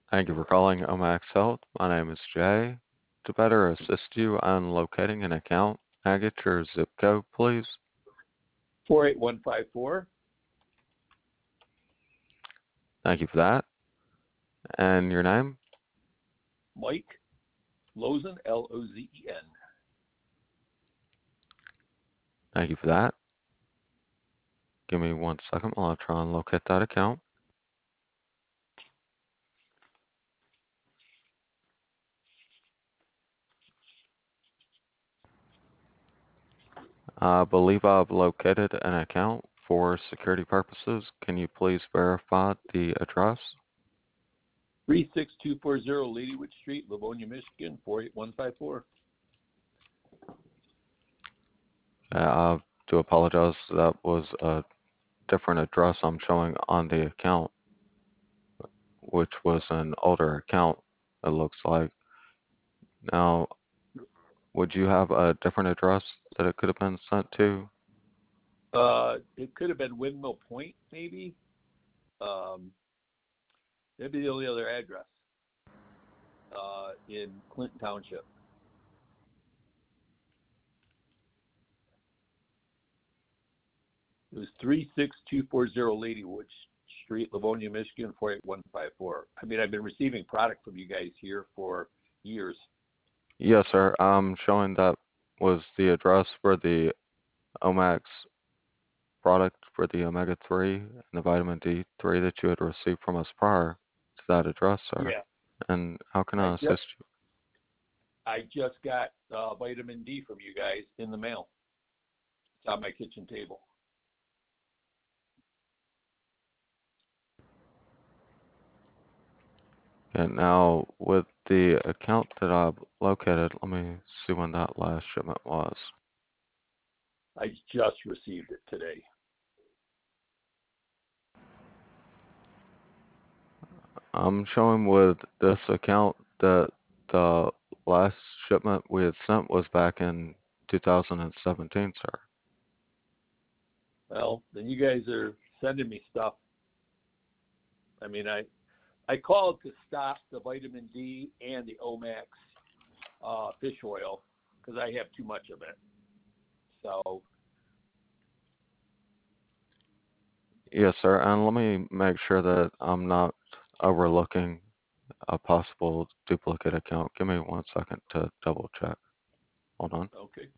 Thank you for calling Omax Health. My name is Jay. To better assist you on locating an account, can I get your zip code, please? 48154. Thank you for that. And your name? Mike Lozen, Lozen. Thank you for that. Give me 1 second while I try and locate that account. I believe I've located an account for security purposes. Can you please verify the address? 36240 Ladywood Street, Livonia, Michigan, 48154. I do apologize. That was a different address I'm showing on the account, which was an older account, it looks like. Now, would you have a different address that it could have been sent to? It could have been Windmill Point, maybe. Um, That'd be the only other address in Clinton Township. It was 36240 Ladywood Street, Livonia, Michigan, 48154. I mean, I've been receiving product from you guys here for years. Yes, sir. I'm showing that was the address for the Omax product for the omega-3 and the vitamin D3 that you had received from us prior to that address, sir. Yeah, And how can I I just assist you? I just got vitamin D from you guys in the mail. It's on my kitchen table. And now with the account that I've located, let me see when that last shipment was. I just received it today. I'm showing with this account that the last shipment we had sent was back in 2017, sir. Well, then you guys are sending me stuff. I mean, I called to stop the vitamin D and the Omax fish oil because I have too much of it. So Yes, sir. And let me make sure that I'm not overlooking a possible duplicate account. Give me 1 second to double check. Hold on. okay.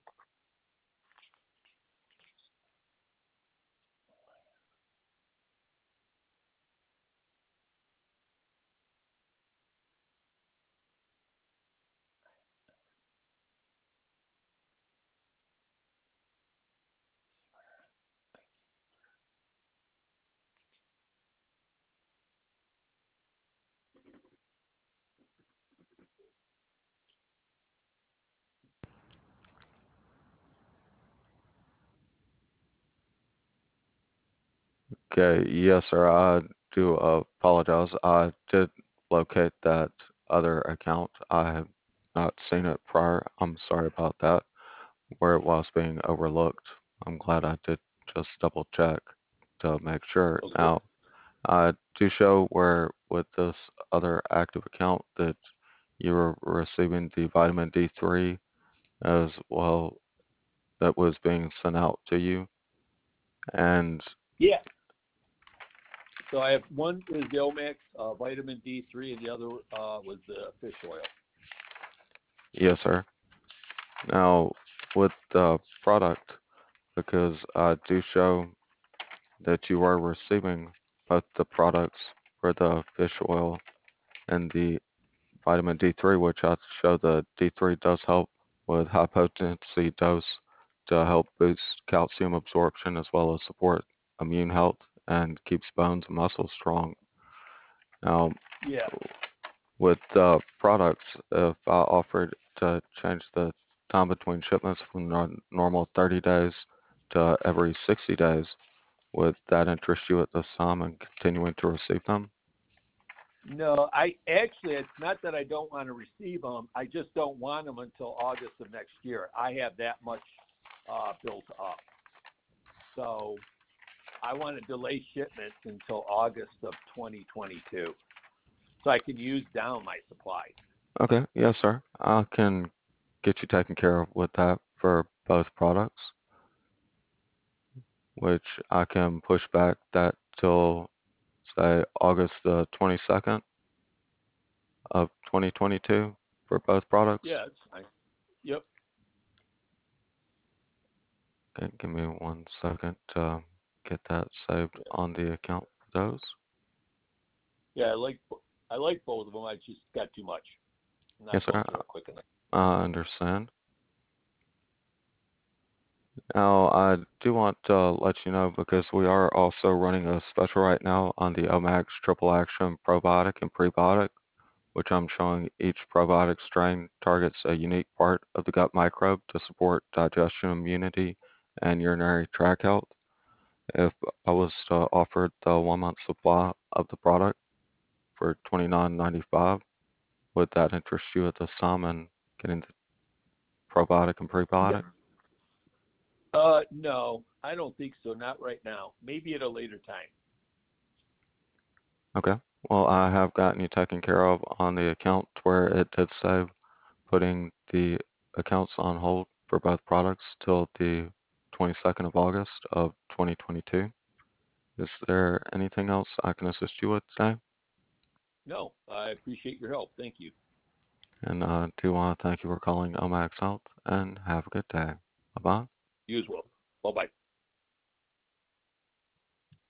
Okay, yes, sir. I do apologize. I did locate that other account. I have not seen it prior. I'm sorry about that, where it was being overlooked. I'm glad I did just double check to make sure. Okay. Now, I do show where with this other active account that you were receiving the vitamin D3 as well that was being sent out to you. And Yeah. So I have one is the Omax vitamin D3, and the other was the fish oil. yes, sir. Now, with the product, because I do show that you are receiving both the products for the fish oil and the vitamin D3, which I show the D3 does help with high potency dose to help boost calcium absorption as well as support immune health and keeps bones and muscles strong. Now, Yeah. with the products, if I offered to change the time between shipments from normal 30 days to every 60 days, would that interest you at this time and continuing to receive them? No, I actually, it's not that I don't want to receive them. I just don't want them until August of next year. I have that much built up. So I want to delay shipments until August of 2022. so I can use down my supply. Okay, yes, sir. I can get you taken care of with that for both products, which I can push back that till, say, August the 22nd of 2022 for both products. Yeah, it's fine. Yep. Okay, give me 1 second to get that saved Yeah. on the account for those. Yeah, I like both of them. I just got too much. I'm Yes, not sir. going through it quick enough. I understand. Now, I do want to let you know because we are also running a special right now on the Omax Triple Action Probiotic and Prebiotic, which I'm showing each probiotic strain targets a unique part of the gut microbe to support digestion, immunity, and urinary tract health. If I was to offer the 1 month supply of the product for $29.95, would that interest you at this time in getting the probiotic and Yeah. prebiotic? No, I don't think so. Not right now. Maybe at a later time. Okay. Well, I have gotten you taken care of on the account where it did say putting the accounts on hold for both products till the 22nd of August of 2022. Is there anything else I can assist you with today? No, I appreciate your help. Thank you. And I do want to thank you for calling Omax Health and have a good day. Bye bye. You as well. Bye bye.